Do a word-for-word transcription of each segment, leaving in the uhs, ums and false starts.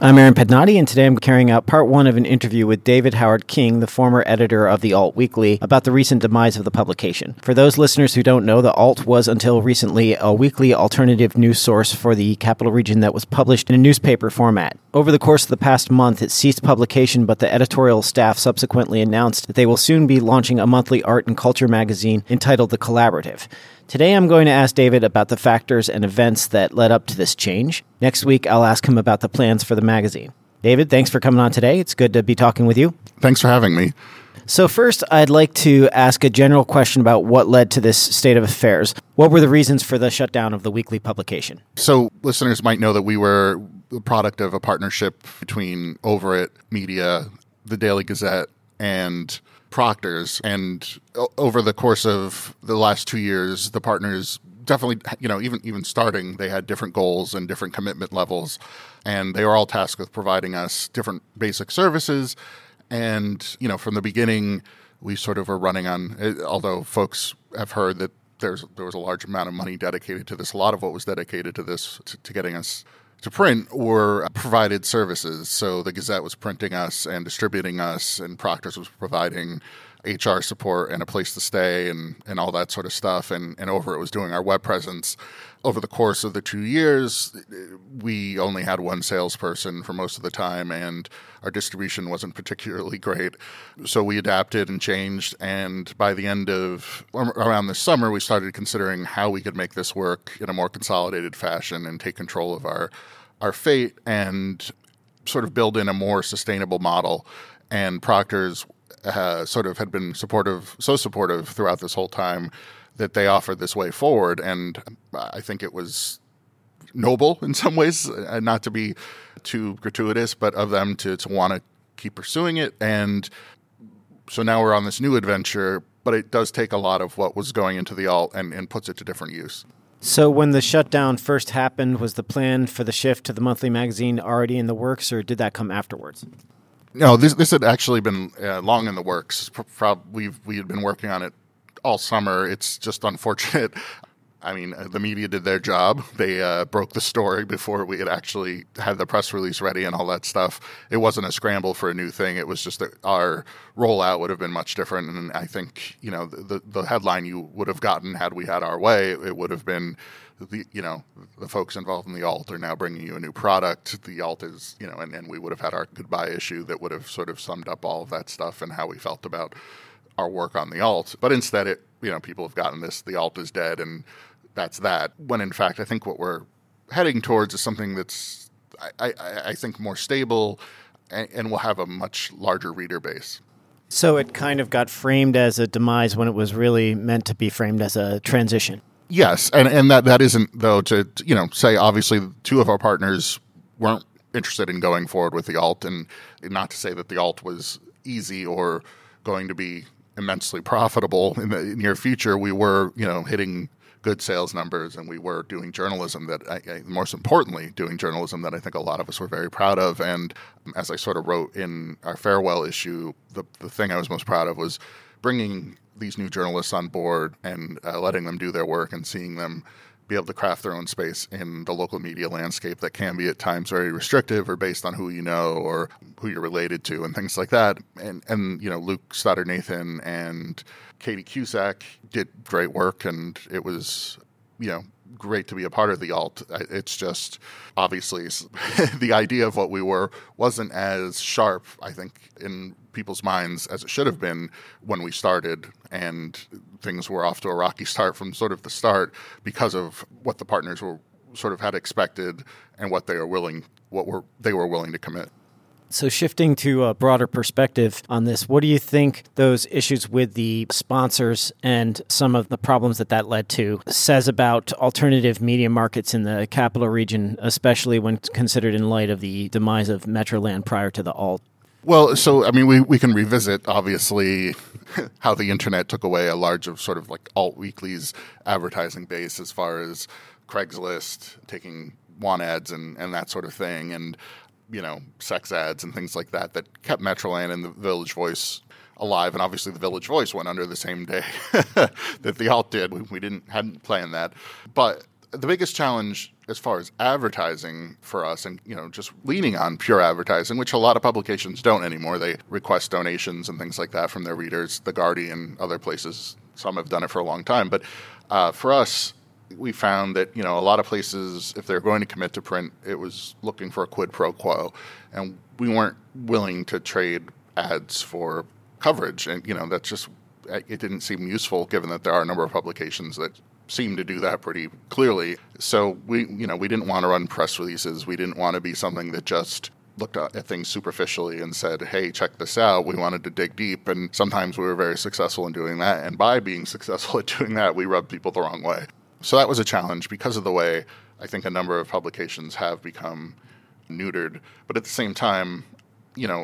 I'm Aaron Pednati, and today I'm carrying out part one of an interview with David Howard King, the former editor of the Alt Weekly, about the recent demise of the publication. For those listeners who don't know, the Alt was until recently a weekly alternative news source for the Capital Region that was published in a newspaper format. Over the course of the past month, it ceased publication, but the editorial staff subsequently announced that they will soon be launching a monthly art and culture magazine entitled The Collaborative. Today I'm going to ask David about the factors and events that led up to this change. Next week, I'll ask him about the plans for the magazine. David, thanks for coming on today. It's good to be talking with you. Thanks for having me. So first, I'd like to ask a general question about what led to this state of affairs. What were the reasons for the shutdown of the weekly publication? So listeners might know that we were the product of a partnership between Over-It Media, the Daily Gazette, and Proctor's. And over the course of the last two years, the partners definitely, you know, even even starting, they had different goals and different commitment levels. And they were all tasked with providing us different basic services. And, you know, from the beginning, we sort of were running on, although folks have heard that there's there was a large amount of money dedicated to this, a lot of what was dedicated to this, to, to getting us to print, were provided services. So the Gazette was printing us and distributing us, and Proctor's was providing H R support and a place to stay and, and all that sort of stuff. And, and Over-It was doing our web presence. Over the course of the two years, we only had one salesperson for most of the time, and our distribution wasn't particularly great. So we adapted and changed, and by the end of, around this summer, we started considering how we could make this work in a more consolidated fashion and take control of our, our fate and sort of build in a more sustainable model. And Proctor's uh, sort of had been supportive, so supportive throughout this whole time, that they offered this way forward. And I think it was noble in some ways, not to be too gratuitous, but of them to, to want to keep pursuing it. And so now we're on this new adventure, but it does take a lot of what was going into the Alt and, and puts it to different use. So when the shutdown first happened, was the plan for the shift to the monthly magazine already in the works, or did that come afterwards? No, this this had actually been uh, long in the works. We've we had been working on it all summer. It's just unfortunate. I mean, the media did their job. They uh, broke the story before we had actually had the press release ready and all that stuff. It wasn't a scramble for a new thing. It was just that our rollout would have been much different. And I think, you know, the, the headline you would have gotten had we had our way, it would have been, the you know, the folks involved in the Alt are now bringing you a new product. The Alt is, you know, and, and we would have had our goodbye issue that would have sort of summed up all of that stuff and how we felt about our work on the Alt. But instead, it, you know, people have gotten this, the Alt is dead, and that's that. When in fact, I think what we're heading towards is something that's, I, I, I think, more stable and, and will have a much larger reader base. So it kind of got framed as a demise when it was really meant to be framed as a transition. Yes, and, and that, that isn't, though, to, you know, say obviously two of our partners weren't interested in going forward with the Alt, and not to say that the Alt was easy or going to be immensely profitable in the near future. We were, you know, hitting good sales numbers, and we were doing journalism that, I, I, most importantly, doing journalism that I think a lot of us were very proud of. And as I sort of wrote in our farewell issue, the, the thing I was most proud of was bringing these new journalists on board and uh, letting them do their work and seeing them be able to craft their own space in the local media landscape that can be at times very restrictive or based on who you know or who you're related to and things like that. And, and you know, Luke Stoddard-Nathan and Katie Cusack did great work, and it was, you know, great to be a part of the Alt. It's just, obviously, the idea of what we were wasn't as sharp, I think, in people's minds as it should have been when we started, and things were off to a rocky start from sort of the start because of what the partners were sort of had expected and what they are willing, what were they were willing to commit. So shifting to a broader perspective on this, what do you think those issues with the sponsors and some of the problems that that led to says about alternative media markets in the Capital Region, especially when considered in light of the demise of Metroland prior to the Alt? Well, so, I mean, we, we can revisit, obviously, how the internet took away a large of sort of like Alt Weekly's advertising base as far as Craigslist taking want ads and, and that sort of thing. And you know, sex ads and things like that that kept Metroland and the Village Voice alive. And obviously the Village Voice went under the same day that the Alt did. We, we didn't hadn't planned that. But the biggest challenge as far as advertising for us and, you know, just leaning on pure advertising, which a lot of publications don't anymore. They request donations and things like that from their readers. The Guardian, other places, some have done it for a long time. But uh, for us, we found that, you know, a lot of places, if they're going to commit to print, it was looking for a quid pro quo. And we weren't willing to trade ads for coverage. And, you know, that's just, it didn't seem useful given that there are a number of publications that seem to do that pretty clearly. So we, you know, we didn't want to run press releases. We didn't want to be something that just looked at things superficially and said, hey, check this out. We wanted to dig deep. And sometimes we were very successful in doing that. And by being successful at doing that, we rubbed people the wrong way. So that was a challenge because of the way I think a number of publications have become neutered. But at the same time, you know,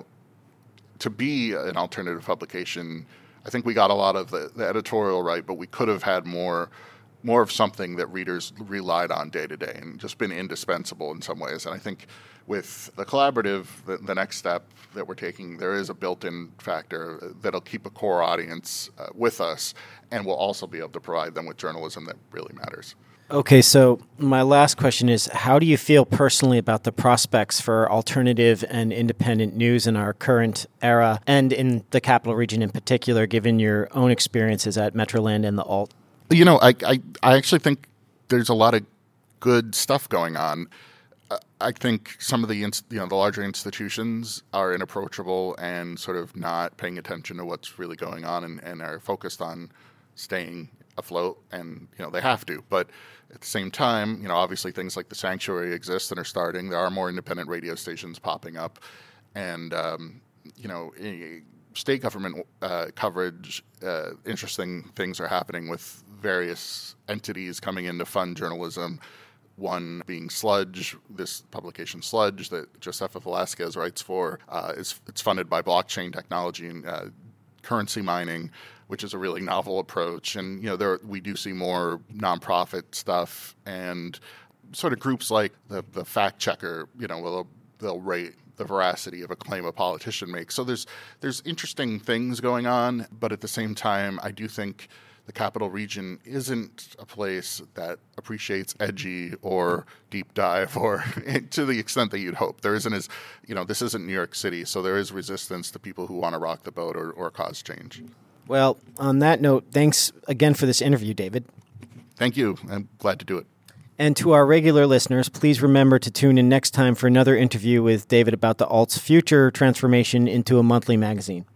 to be an alternative publication, I think we got a lot of the, the editorial right, but we could have had more more of something that readers relied on day to day and just been indispensable in some ways. And I think with the collaborative, the, the next step that we're taking, there is a built-in factor that'll keep a core audience uh, with us, and we'll also be able to provide them with journalism that really matters. Okay, so my last question is, how do you feel personally about the prospects for alternative and independent news in our current era, and in the Capital Region in particular, given your own experiences at Metroland and the Alt? You know, I, I, I actually think there's a lot of good stuff going on. I think some of the, you know, the larger institutions are inapproachable and sort of not paying attention to what's really going on and, and are focused on staying afloat, and, you know, they have to. But at the same time, you know, obviously things like The Sanctuary exist and are starting. There are more independent radio stations popping up. And, um, you know, state government uh, coverage, uh, interesting things are happening with various entities coming in to fund journalism. One being Sludge, this publication Sludge that Josefa Velasquez writes for. Uh, is it's funded by blockchain technology and uh, currency mining, which is a really novel approach. And, you know, there we do see more nonprofit stuff and sort of groups like the, the fact checker, you know, will they'll rate the veracity of a claim a politician makes. So there's there's interesting things going on, but at the same time, I do think the Capital Region isn't a place that appreciates edgy or deep dive or to the extent that you'd hope. There isn't as, you know, this isn't New York City, so there is resistance to people who want to rock the boat or, or cause change. Well, on that note, thanks again for this interview, David. Thank you. I'm glad to do it. And to our regular listeners, please remember to tune in next time for another interview with David about the Alt's future transformation into a monthly magazine.